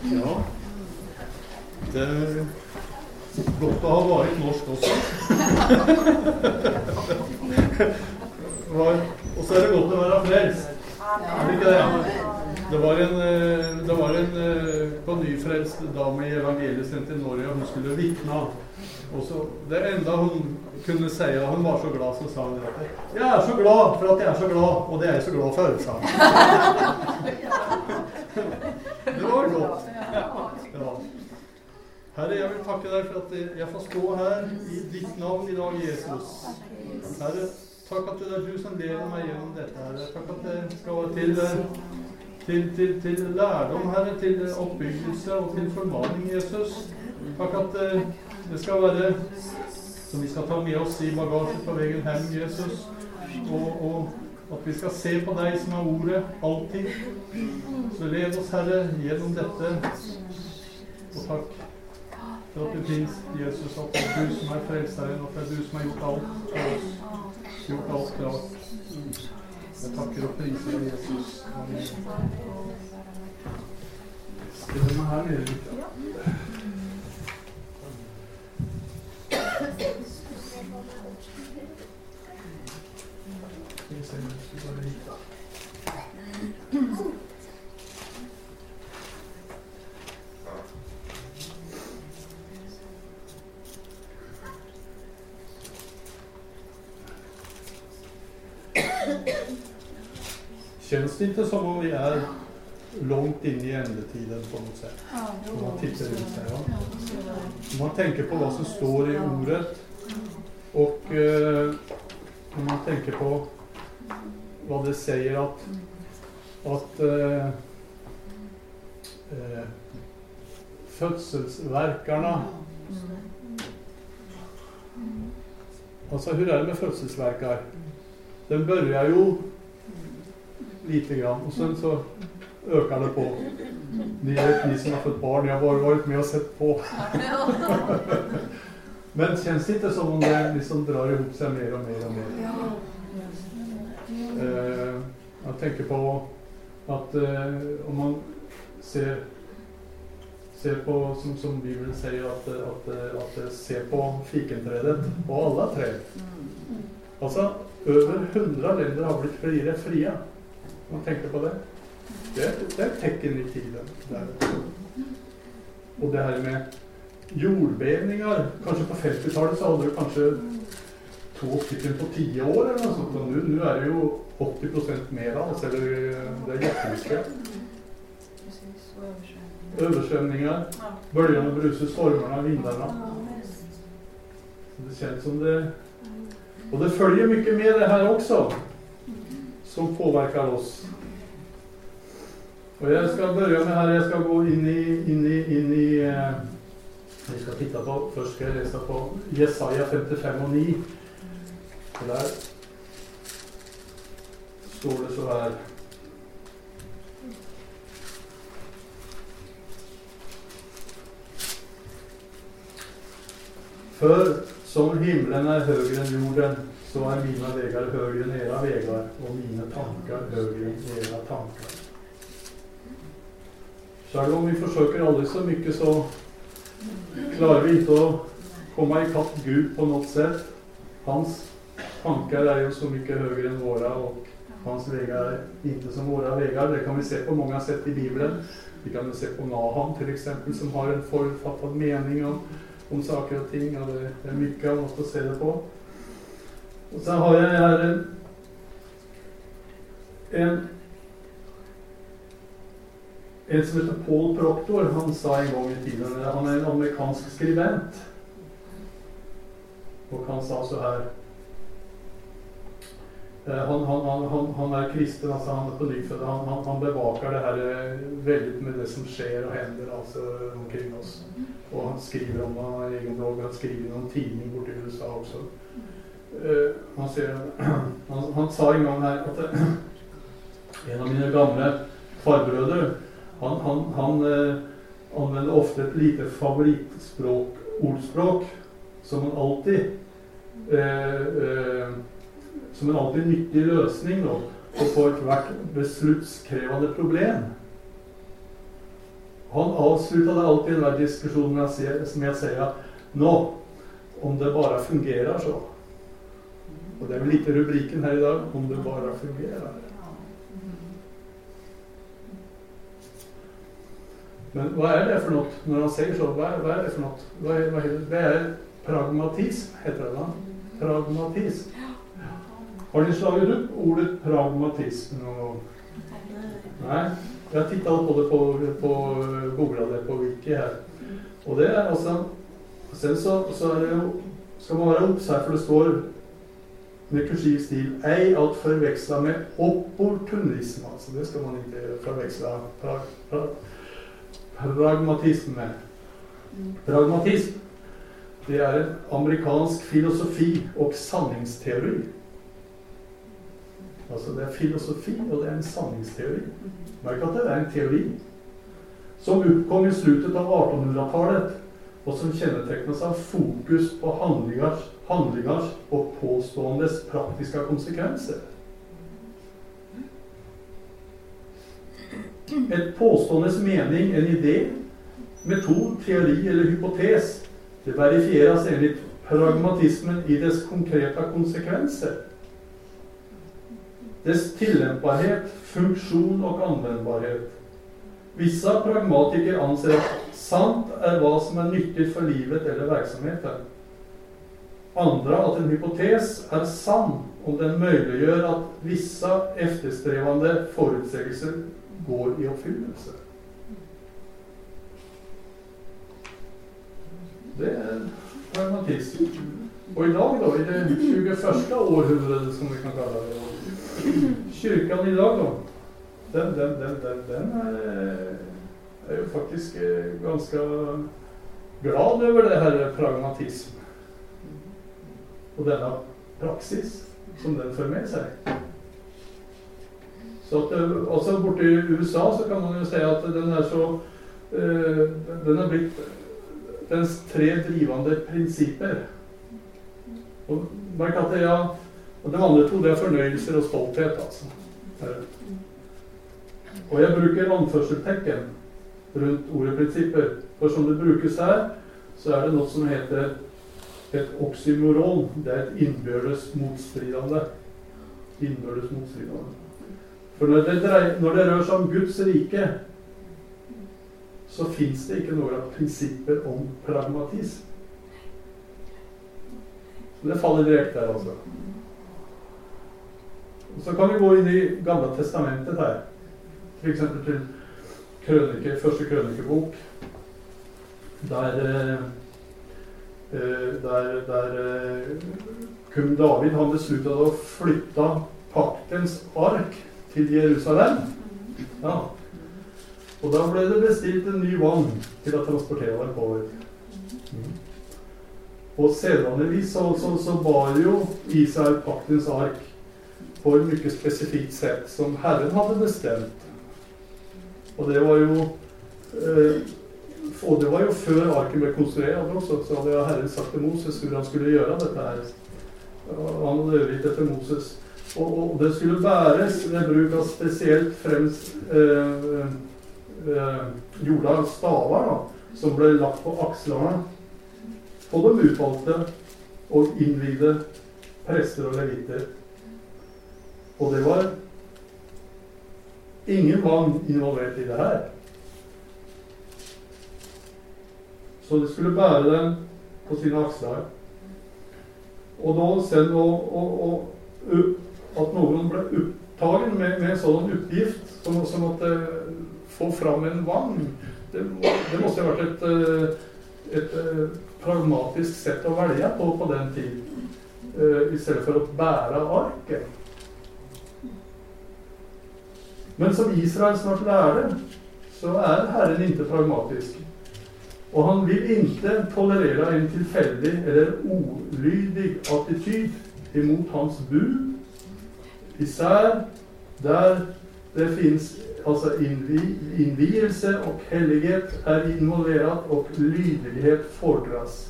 Ja. Det er godt å ha vært norsk også. Og så er det godt å være frelst. Er det ikke det? Det var en på nyfrelst dame i evangeliesent i Norge, og hun skulle vitne. Og så, det enda hun kunne si, og hun var så glad, så sa hun at jeg er så glad for at jeg er så glad, og det er jeg så glad for, sa hun. Det var godt. Ja. Herre, jeg vil takke deg for at jeg får stå her i ditt navn i dag, Jesus. Herre, takk at det er du som leder meg gjennom dette, Herre. Takk at det skal være til lærdom, Herre, til oppbyggelse og til formaning, Jesus. Takk at det skal være som vi skal ta med oss i bagasjen på veien hjem, Jesus. Og at vi skal se på deg som er ordet, alltid. Så led oss, Herre, gjennom dette. Og takk for at du finnes, Jesus, at det er du som er frelseren, og at det er du som har gjort alt for oss. Gjort alt klart. Jeg takker og priser deg, Jesus. Amen. Skriv meg her nede litt, ja. Känns det inte som om vi är långt in i ändetiden på något sätt? Om man tittar ut här, ja. Om man tänker på vad som står i ordet och om man tänker på vad det säger att födselsverkarna, alltså hur är det med födselsverkar? Den börjar ju lite grann och sen så ökar det på. Ni som har fått barn, jag har varit med och sett på. Men känns det inte som om det liksom drar ihop sig mer och mer och mer? Jag tänker på att om man ser på som Bibeln säger att se på fikenträdet och alla träd. Alltså över 100 länder har blivit fria. Man tänker på det. Det är ett tecken i tiden. Där. Och det här med jordbävningar. Kanske på 50-talet så hade det kanske 2 stycken på 10 år eller något sånt. Och nu är det ju 80% mer. Alltså det är jättemycket. Översvämningar. Böljarna brusar, stormarna, vindarna. Det känns som det. Och det följer mycket med det här också. Som påverkar oss. Och jag ska börja med här, jag ska gå in i vi ska titta på, först ska jag läsa på Jesaja 55 och 9. Och där står det så här. För som himlen är högre än jorden, så är mina vägar högre än era vägar och mina tankar högre än era tankar. Själv om vi försöker aldrig så mycket så klarar vi inte att komma i kapp Gud på något sätt. Hans tankar är ju så mycket högre än våra och hans vägar är inte som våra vägar. Det kan vi se på många sätt i Bibeln. Vi kan se på Nahum till exempel som har en förutfattad mening om saker och ting. Och det är mycket man måste se det på. Och sen har jag här en som heter Paul Proctor. Han sa en gång i tiden, han är en amerikansk skribent. Och han sa så här. Han är kristen, alltså han är på nyfödd. Han bevakar det här väldigt med det som sker och händer alltså omkring oss. Och han skriver om vad han har egen dag. Han skriver om tidning bort i USA också. Han sa en gång här att en av mina gamla farbröder han använde ofta ett lite ordspråk som en alltid nyttig lösning då på ett hvert beslutskrävande problem. han avslutade alltid den där diskussionen med att säga nå, om det bara fungerar så. Och det är väl lite rubriken här idag, om det bara fungerar. Men vad är det för något när han säger så? Vad är det för något? Vad är pragmatism, heter det va? Pragmatism. Har ni slagit upp ordet pragmatism någon gång? Nej, jag tittade på det på googlade på wiki här. Och det är alltså, sen så är det, ska man vara upp så här, för det står med kursiv stil, ej att förväxla med opportunism. Alltså det ska man inte förväxla pragmatism med. Pragmatism, det är en amerikansk filosofi och sanningsteori. Alltså det är filosofi och det är en sanningsteori. Märk att det är en teori som uppkom i slutet av 1800-talet och som kännetecknas av fokus på handlingars och påståendes praktiska konsekvenser. Ett påståendes mening, en idé, metod, teori eller hypotes, det verifieras enligt pragmatismen i dess konkreta konsekvenser. Dess tillämpbarhet, funktion och användbarhet. Vissa pragmatiker anser att sant är vad som är nyttigt för livet eller verksamheten. Andra att en hypotes är sann om den möjliggör att vissa eftersträvande förutsägelser går i uppfyllelse. Det är pragmatism. Och idag då, i det 21 århundradet som vi kan kalla det, kyrkan idag då, den är ju faktiskt ganska glad över det här pragmatism och denna praxis som den för med sig. Så att, alltså borta i USA så kan man ju säga att den är så den har blivit dens 3 drivande principer. Och man kan säga, och det andra trodde jag förnöjelser och stolthet alltså. Och jag brukar anförseltecken runt ordet principer. För som det brukas här så är det något som heter ett oxymoron. Det är ett inbördes motstridande. För när det rör sig om Guds rike så finns det inte några principer om pragmatism. Så det faller direkt där alltså. Och så kan vi gå in i Gamla testamentet här. Till exempel till första krönikebok. Där kung David han beslutade att flytta paktens ark till Jerusalem. Ja. Och då blev det bestilt en ny vagn till att transportera den på. Och sedvanligvis så bar ju Israel paktens ark på ett mycket specifikt sätt som Herren hade bestämt. Och det var ju för arken blev konstruerad också, så hade Herren sagt till Moses hur han skulle göra detta här. Han hade övrigt till Moses. Och det skulle bäras, det brukar speciellt främst gjorda stavar då, som blev lagt på axlarna på de utvalda och invigde präster och leviter. Och det var ingen vagn involverad i det här. Så det skulle bära den på sina axlar. Och då sen att någon blev upptagen med en sådan uppgift som att få fram en vagn. Det måste ha varit ett pragmatiskt sätt att välja på den tiden. Istället för att bära arken. Men som Israel snart lärde så är Herren inte pragmatisk. Och han vill inte tolerera en tillfällig eller olydig attityd emot hans bud. Isär där det finns alltså invielse och helighet är involverat och lydighet fordras.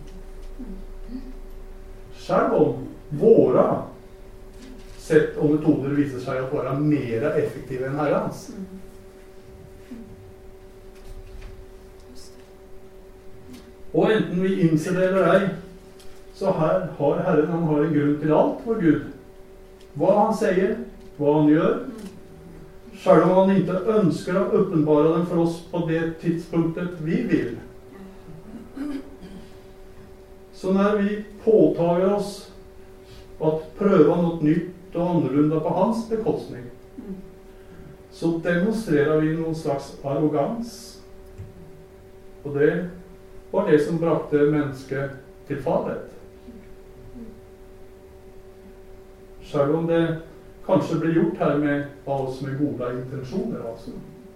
Själv om våra sätt och metoder visar sig att vara mera effektiva än Herrens. Og enten vi innser det eller ei, så her har Herren, han har en grunn til alt for Gud. Hva han sier, hva han gjør, selv om han ikke ønsker å åpenbare dem for oss på det tidspunktet vi vil. Så når vi påtager oss at prøve noe nytt og annerledes på hans bekostning, så demonstrerer vi noen slags arrogans. Og det var det som brakte mennesket til fallet. Selv om det kanskje blir gjort her med oss med gode intensjoner, altså.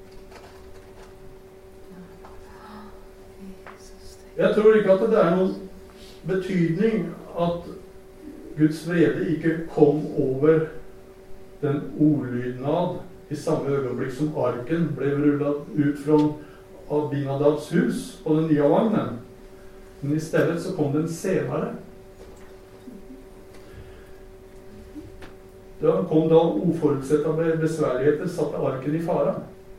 Jeg tror ikke at det er noen betydning at Guds vrede ikke kom over den ordlydnad i samme øyeblikk som arken ble rullet ut fra Abinadabs hus på den nye vagnen. Men i stedet så kom den senere. Da kom da uforutsette besværligheter, satte arken i fare.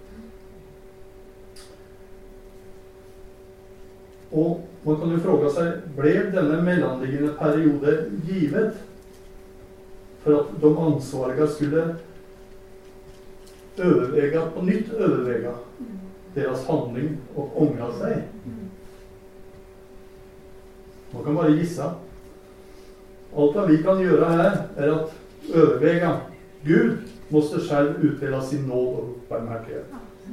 Og man kan jo fråga seg, ble denne mellomliggende periode givet for at de ansvarige skulle på nytt overvege deres handling og ångra seg? Man kan bare gisse. Alt det vi kan gjøre her er at overvega. Gud måste selv utdela sin nåd og barmhärtighet.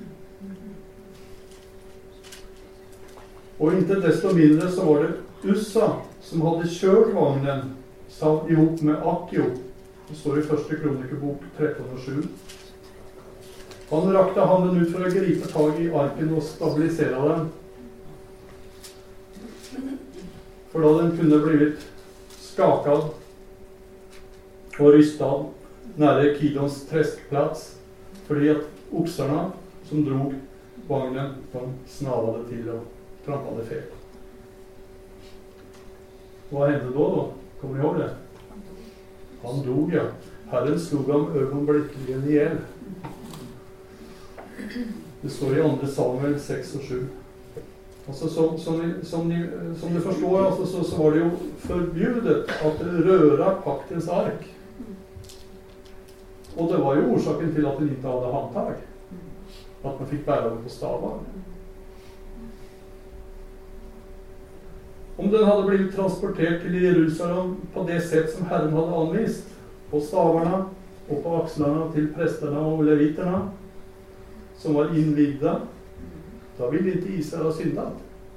Og inte desto mindre så var det Ussa som hadde kjørt vagnen ihop med Akio. Det står i første Kronikerbok 13:7. Han rakte handen ut for å gripe tag i arken og stabilisere den. For da den kunne blitt skakad og rystet nære Kidons treskplats, fordi at oksarna som drog vagnen, de snavade til og trampade fel. Hva hendte da? Kommer ni ihåg det? Han dog, ja. Herren slog ham øyeblikkeligt ihjel. Det står i 2 Samuel 6:7. Altså, som du forstår, altså, så var det jo forbjudet at røre paktens ark. Og det var jo orsaken til at den ikke hadde håndtag. At man fikk bære den på stavar. Om den hadde blitt transportert til Jerusalem på det sett som Herren hadde anvist, på stavarna og på akslerne til presterne og leviterne, som var innvidda, da ville ikke Israel ha syndet.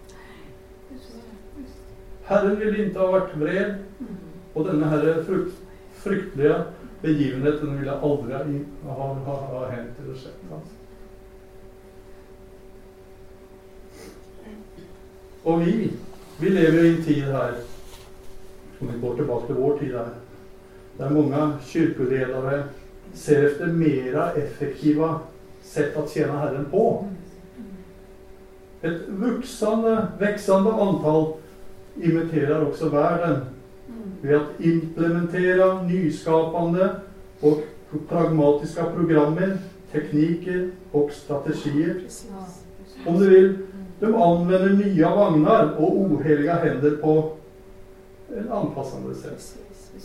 Herren ville ikke ha vært vred, og denne herre fryktelige begivenheten ville aldri ha hendt eller skjedd. Og vi lever jo i en tid her, om vi går tilbake til vår tid her, der mange kyrkoledere ser efter mera effektiva sätt att tjäna Herren på. Ett växande antal imiterar också världen ved att implementera nyskapande och pragmatiska programmer, tekniker och strategier. Om du vill, de använder nya vagnar och oheliga händer på en anpassande sätt.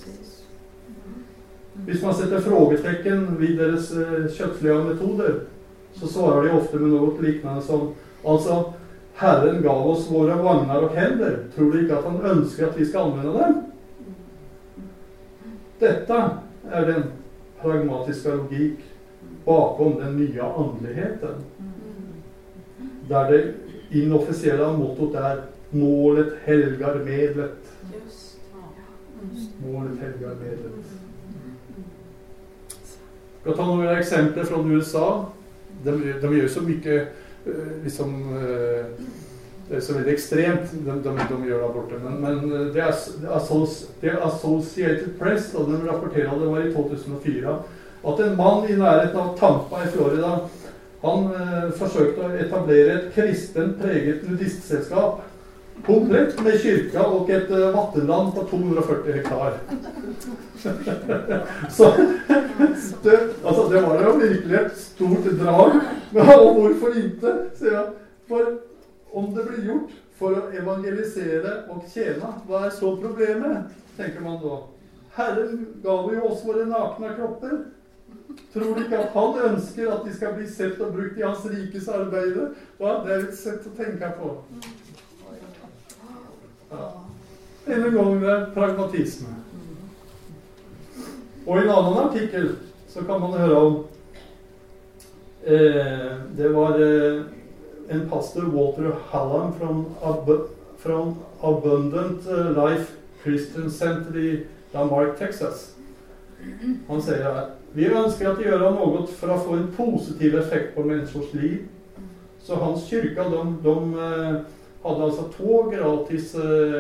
Hvis man setter frågetecken vid deres kjøttslige metoder, så svarer de ofte med noe liknende som, altså, Herren gav oss våre vagnar og hender. Tror du ikke at han ønsker at vi skal anvende dem? Dette er den pragmatiske logik bakom den nye andligheten. Der det inoffisielle mottot er målet helgar medlet. Målet helgar medlet. Jeg skal ta noen eksempler fra USA. De gjør så mye liksom, det er så veldig ekstremt de gjør der borte, men det er Associated Press, og de rapporterer det var i 2004, at en mann i nærheten av Tampa i Florida, han forsøkte å etablere et kristen preget nudistselskap, komplett med kyrka og et vattenland på 240 hektar. Så det var jo virkelig et stort drag. Og hvorfor ikke, sier jeg. For om det blir gjort for å evangelisere og tjene. Hva er så problemet, tenker man da. Herren gav jo oss våre nakne kropper. Tror du ikke at han ønsker at de skal bli sett og brukt i hans rikes arbeide? Ja, det er et sett å tenke på. Ja. Denne gangen er pragmatisme. Og i en annen artikkel så kan man høre om det var en pastor, Walter Hallam, fra Abundant Life Christian Center i Lamar, Texas. Han sier her: vi ønsker at de gjør noe for å få en positiv effekt på menneskers liv. Så hans kyrka, de hadde altså 2 gratis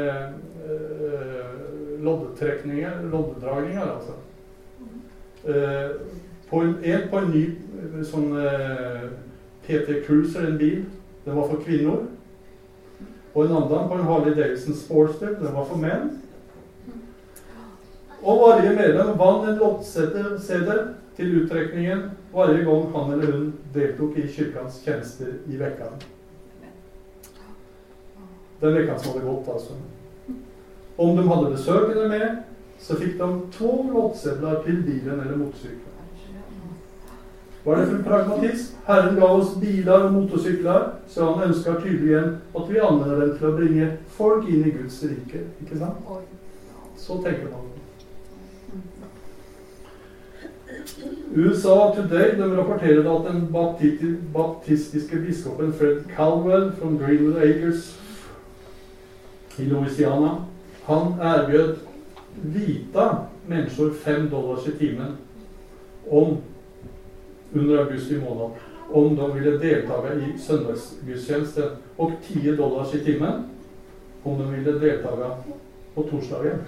loddedragninger, altså. På en ny sånn PT Cruiser, en bil. Den var for kvinner. Og en annen på en Harley Davidson Sportster. Den var for menn. Og varje medlem vann en loddseddel til uttrekningen varje gang han eller hun deltok i kyrkans tjenester i vekkan. Den vekkan som hadde gått, altså. Om de hadde besøkende med, så fikk de 2 loddsedler til bilen eller motorsykler. Hva er det for pragmatism? Herren ga oss biler og motorsykler, så han ønsker tydelig at vi anvender dem til å bringe folk inn i Guds rike. Ikke sant? Så tenker man. USA Today, de rapporterer at den baptistiske biskopen Fred Caldwell fra Greenwood Acres i Louisiana, han erbjød hvita mennesker $5 i timen under august i måned, om de ville delta i søndagsgudstjeneste, og $10 i timen om de ville delta på torsdagen.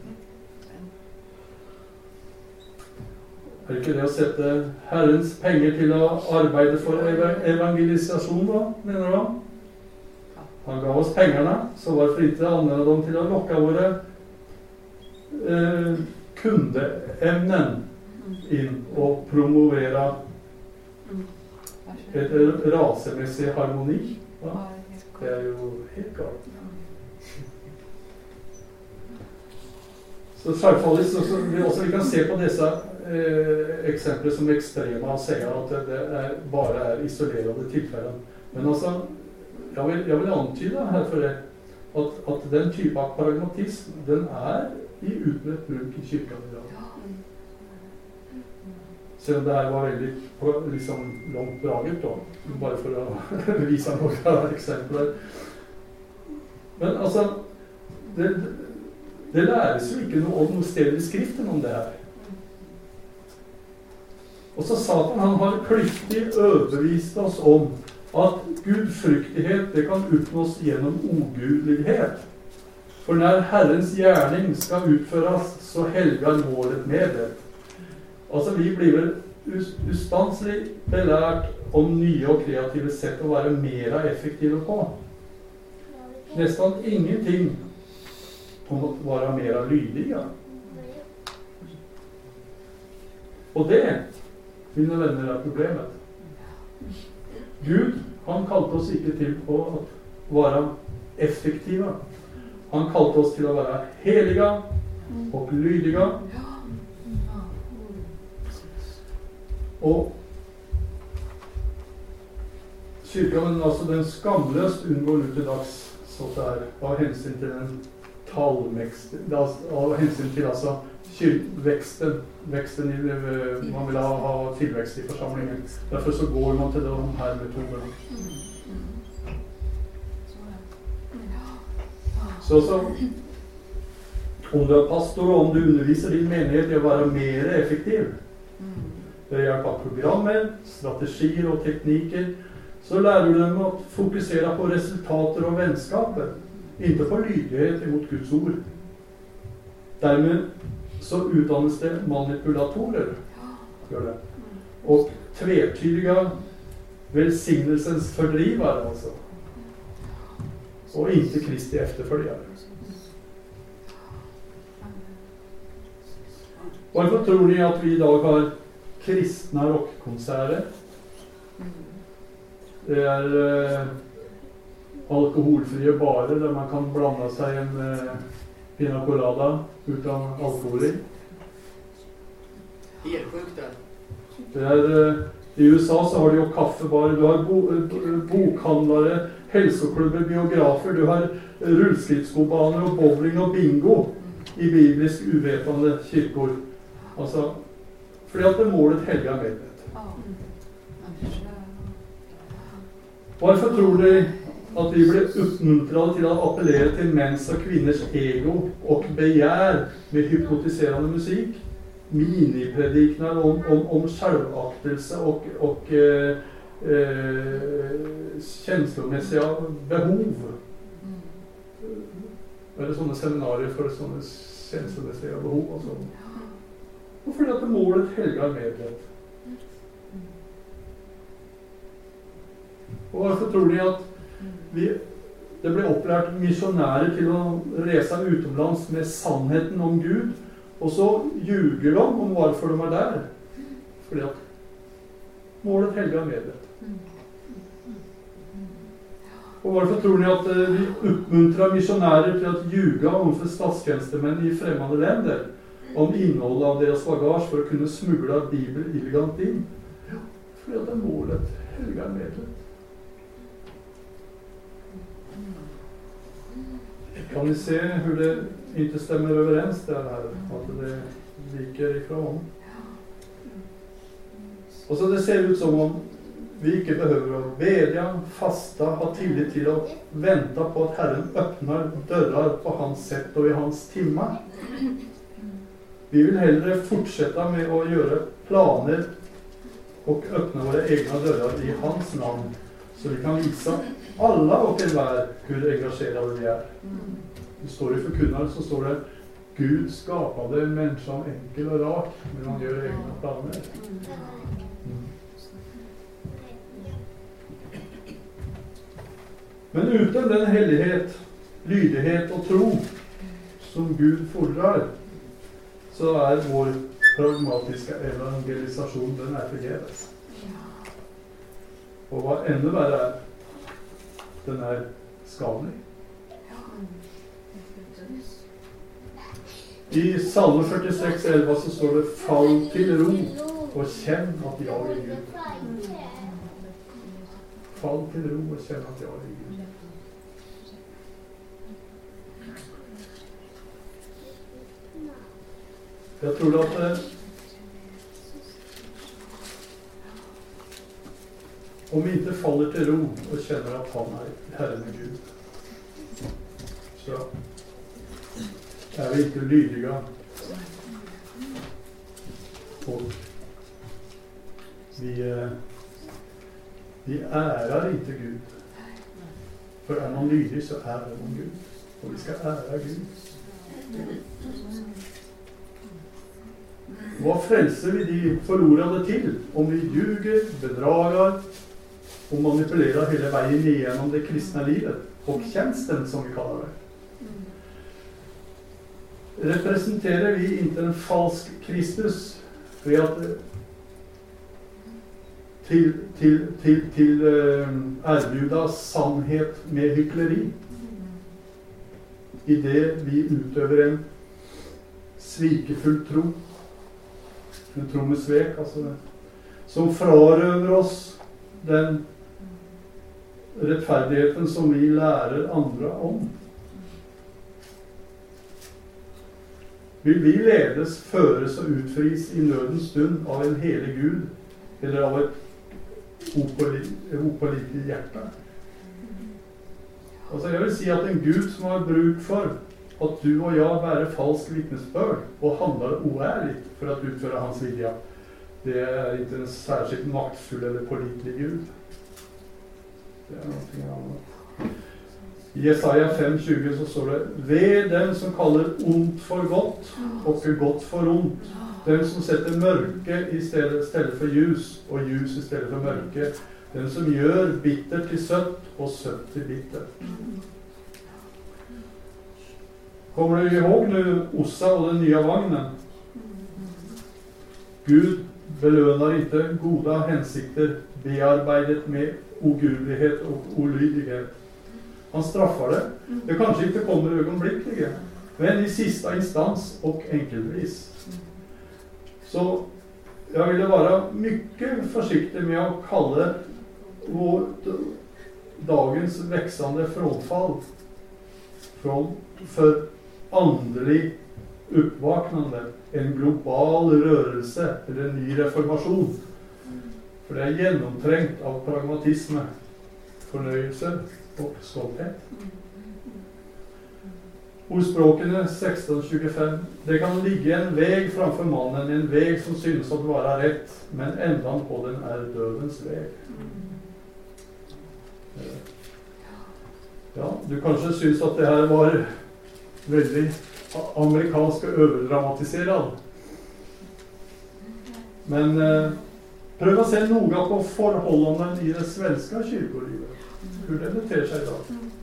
Er det ikke det å sette Herrens penger til å arbeide for evangelisasjon da, mener du? Han gav oss pengene, så hvorfor ikke anvende dem til å lokke våre kundeemnen inn og promovere et rasemessig harmoni? Ja? Det er jo helt galt. Så selvfallet, vi kan se på disse eksempler som ekstreme og sier at det bare er isolerede tilfeller. Men altså, jeg vil antyde her for det, at den type av pragmatism, den er i utbredt bruk i kyrken i dag. Selv om det her var veldig liksom, langt draget, da, bare for å vise noen eksempler. Men altså, det læres jo ikke noe sted i skriften om det her. Og så Satan, han har kliftig overbevist oss om at gudfryktighet, det kan oppnås gjennom ogudelighet. For når Herrens gjerning skal utføres, så helgar målet med det. Altså, vi blir ustanselig belært om nye og kreative sett å være mer effektive på. Nesten ingenting om å være mer lydige. Og det, mine venner, er problemet. Gud, han kalte oss ikke til å være effektive. Han kalte oss til å være helige og lydige. Og kyrken, altså den skamløst unngår nå til dags, så det er av hensyn til den av hensyn til altså veksten i man vil ha tilvekst i forsamlingen. Derfor så går man til de her metodene. Så om du er pastor og om du underviser din menighet til å være mer effektiv ved hjelp av programmer, strategier og teknikker, så lærer du dem å fokusere på resultater og vennskaper, ikke på lydighet imot Guds ord. Dermed så utdannes det manipulatorer, gjør det. Og tvetydige velsignelsens fordrivere, altså. Og ikke Kristi efterfølgere. Hvorfor tror ni at vi i dag har kristne rockkonserter? Det er alkoholfrie barer der man kan blande seg en pina colada uten alkohol i. Helt sjukt det. I USA så har de jo kaffebarer, du har bokhandlere, helseklubber, biografer, du har rulleskridskobaner og bowling og bingo i biblisk uvetende kirkor. Altså, fordi at det målet helga medlet. Hvorfor tror de at vi blir oppmuntret til å appellere til menns og kvinners ego og begjær med hypnotiserende musikk, minipredikner om selvaktelse og kjenslemessige behov? Eller sånne seminarer for sånne kjenslemessige behov og sånn. Og fordi at målet helga medlet. Og hvorfor tror de at det ble opplært misjonærer til å reise utenlands med sannheten om Gud, og så ljuger de om hvorfor de er der? Fordi at målet helga medlet. Og hvorfor tror de at vi oppmuntrer misjonærer til å ljuge overfor statstjenestemenn i fremmede länder om innholdet av deres bagasje for å kunne smugle Bibel illegalt inn? Fordi at målet helga medlet. Kan ni se hur det inte stämmer överens det här? Att det viker ifrån. Och så det ser ut som om vi inte behöver bedja, fasta, ha tillit till att vänta på att Herren öppnar dörrar på hans sätt och i hans timmar. Vi vill hellre fortsätta med att göra planer och öppna våra egna dörrar i hans namn. Så vi kan visa alla och enhver hur engagerade vi är. Det står i förkunnaren så står det Gud skapade människan enkel och rak, men han gör egna planer. Men utan den hellighet, lydighet och tro som Gud fordrar, så är vår pragmatiska evangelisation, den är förgäves. Och vad ännu värre är, den är skadlig. I Salme 46:11 så står det fall till ro och känn att jag är Gud. Fall till ro och känn att jag är Gud. Jag tror att om vi inte faller till ro och känner att han är Herren och Gud, så är vi inte lydiga. Och vi ärar inte Gud. För är man lydig så ärar man Gud. Och vi ska ära Gud. Vad frälser vi de förlorade till om vi ljuger, bedragar och manipulerar hela vägen igenom det kristna livet och tjänsten som vi kallar det? Representerar vi inte en falsk Kristus för att till erbjuda sannhet med hyckleri i det vi utöver en svikefull tro, en tro med svek, alltså, som fraröver oss den rättfärdigheten som vi lärer andra om. Vill vi ledes, föres och utfris i nödens stund av en helig Gud eller av ett opålitligt hjärta? Alltså jag vill säga att en Gud som har bruk för att du och jag bär falsk vittnesbörd och handlar oärligt för att utföra hans vilja, det är inte en särskilt maktfull eller pålitlig Gud. Det är någonting annat. I Jesaja 5:20 så står det: Ve den som kallar ont för gott och gott för ont. Den som sätter mörke istället för ljus och ljus istället för mörke. Den som gör bitter till sött och sött till bitter. Kommer du ihåg nu Ossa och den nya vagnen? Gud belönar inte goda hänsikter bearbeidet med ogudlighet och olydighet. Han straffar det. Det kanske inte kommer ögonblickligen. Men i sista instans och enkelvis. Så jag ville vara mycket försiktig med att kalla dagens växande frånfall för andlig uppvaknande, en global rörelse eller en ny reformation. För det är genomträngt av pragmatism, förnöjelse och stolthet. Ordspråken 16:25. Det kan ligga en väg framför mannen, en väg som synes att vara rätt, men ändan på den är dödens väg. Ja, du kanske syns att det här var väldigt amerikansk och överdramatiserad. Men pröva se noga på förhållanden i det svenska kyrkolivet. Hur det beter sig idag.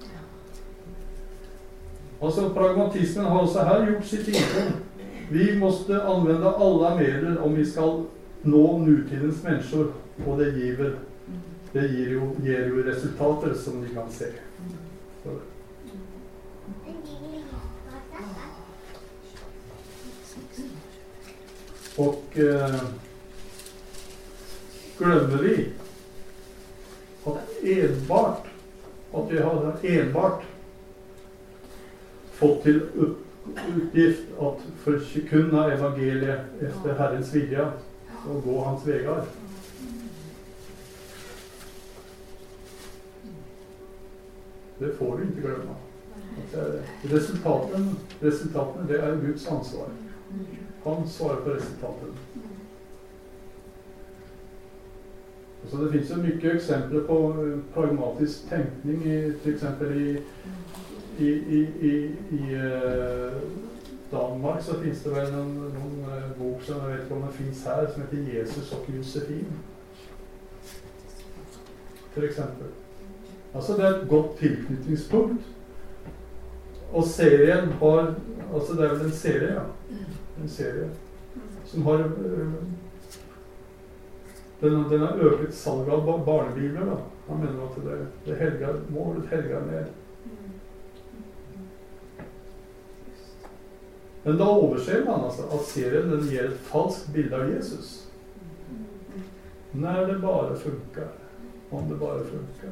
Alltså pragmatismen har så här gjort sitt intåg. Vi måste använda alla medel om vi ska nå nutidens människor. Och det ger ju resultater som ni kan se. Så. Och glömmer vi att vi har enbart fått till uppgift att förkunna evangeliet efter Herrens vilja och gå hans vägar. Det får du inte glömma. Resultaten det är Guds ansvar. Han svarar på resultaten. Så det finns så mycket exempel på pragmatisk tänkning till exempel i Danmark så finns det väl någon bok som jag vet inte om den finns här som heter Jesus och Josefin. Till exempel. Alltså det är ett gott tillknytningspunkt. Och serien har, alltså det är väl en serie som har den har ökat salg av barnbiblar då. Han menar att det helgar, målet helgar med. Men då överser man alltså att serien den ger ett falskt bild av Jesus. När det bara funkar. Om det bara funkar.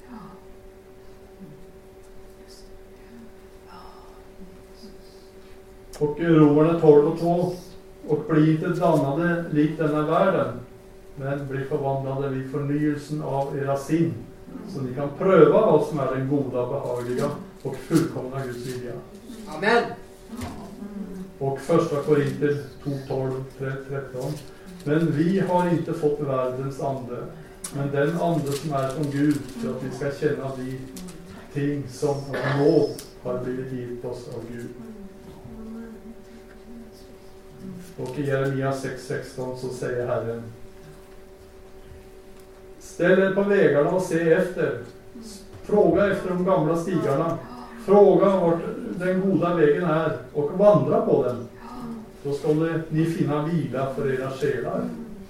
Och Romarna 12:2 och bli inte dannade likt denna världen, men bli förvandlade vid förnyelsen av era sinn, så ni kan pröva vad som är den goda, behagliga och fullkomna Guds vilja. Amen. Och första Korinter 12:13. Men vi har inte fått världens ande, men den ande som är från Gud, för att vi ska känna de ting som av nåd har blivit givet oss av Gud. Och i Jeremia 6:16 så säger Herren: ställ er på vägarna och se efter. Fråga efter de gamla stigarna. Fråga vart den goda vägen är och vandra på den. Då skulle ni finna vila för era själar.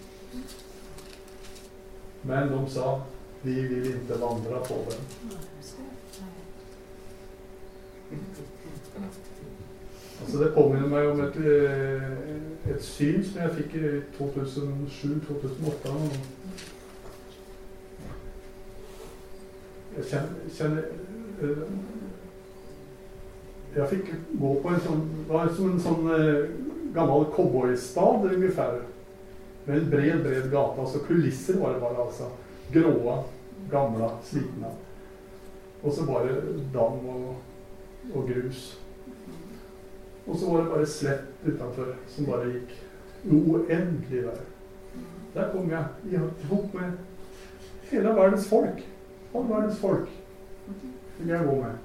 Men de sa: vi vill inte vandra på den. Alltså det påminner mig om ett syn som jag fick i 2007-2008. Jag fick gå på en sån gammal cowboystad ungefär. Med en bred gata, så kulisser var det bara alltså. Gråa, gamla, slitna. Och så var det damm och grus. Och så var det bara slätt utanför som bara gick oändlig väg. Där kom jag ihop med hela världens folk. All världens folk fick jag gå med.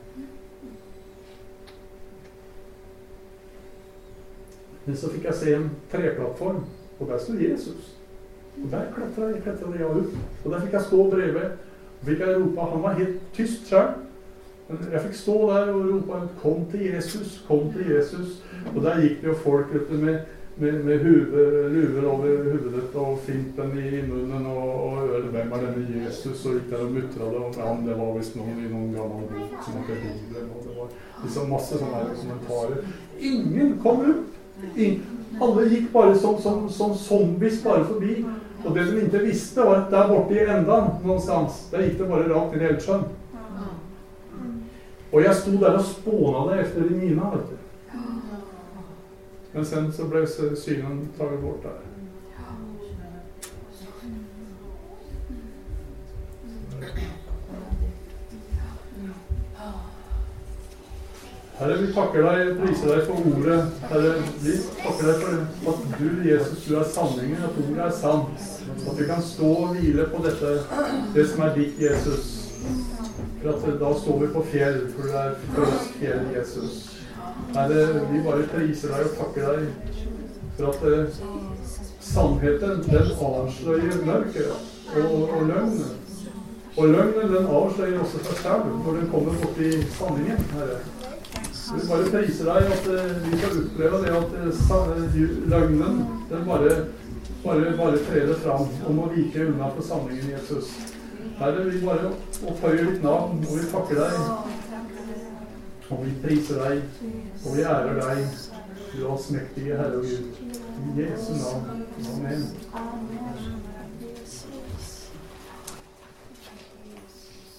Men så fick jag se en träplattform och där stod Jesus. Och där klättrade jag upp. Och där fick jag stå bredvid. Och fick jag ropa, han var helt tyst själv. Men jag fick stå där och ropa, kom till Jesus, kom till Jesus. Och där gick det och folk ute med luver over hodet og flinten i munnen og hvem denne Jesus, og gikk der og mutret det om han. Det var visst noen i noen gammel bok som heter Bibelen, og det var liksom masse sånne her kommentarer. Ingen kom opp. Alle gikk bare som zombies bare forbi. Og det de ikke visste var at der borte i enden någonstans, der gikk det bare rakt inn i Eldsjøen. Og jeg stod der og spånade efter de mina, vet du. Men sen så ble synen taget bort der. Herre, vi takker deg, priser deg for ordet. Herre, vi takker deg for at du, Jesus, du er sanningen, at ordet er sant. At vi kan stå og hvile på dette, det som er ditt, Jesus. For at da står vi på fjell, for det er for oss fjell, Jesus. Herre, vi bare priser deg og takker deg for at sannheten, den avsløyer mørket og løgnen. Og løgnen, den avsløyer også seg selv når den kommer bort i sanningen, Herre. Vi bare priser deg at vi kan oppleve det at løgnen, den bare treder fram om å vike unna for sanningen, Jesus. Herre, vi bare opphøyer ditt navn, og vi takker deg. Og vi priser deg, og vi ærer deg, du allsmektige Herre og Gud. I Jesu navn. Amen.